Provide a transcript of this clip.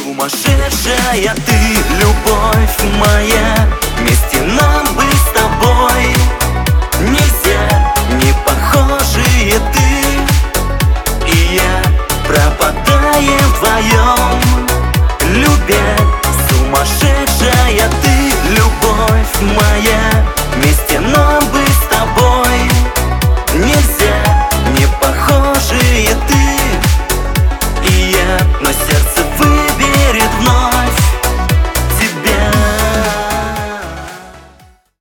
Сумасшедшая ты, любовь моя, вместе нам бы с тобой нельзя. Не похожие ты и я, пропадаем вдвоем, любя. Сумасшедшая ты, любовь моя.